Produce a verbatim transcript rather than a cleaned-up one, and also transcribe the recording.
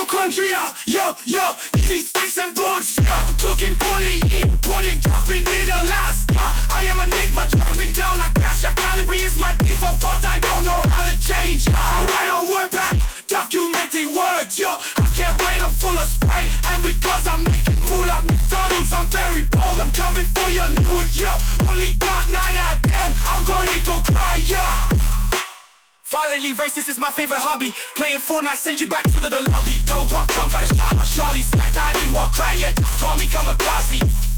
country, yeah, yo, yo, these sticks and bones, yeah. Looking bully, pulling, dropping in the last, yeah. I am an enigma, dropping down like crash. Your calorie is my default, but I don't know how to change. I write on word back, documenting words, yo. I can't wait, I'm full of spray, and because I'm making full of McDonald's, I'm very bold. I'm coming for your news, yo. Only got nine out of ten, I'm going to cry, yeah. Finally, racist is my favorite hobby. Playing Fortnite, send you back to the lobby. Don't walk, come back, Charlie. Smack, I didn't walk, cry yet. Call me, come across me.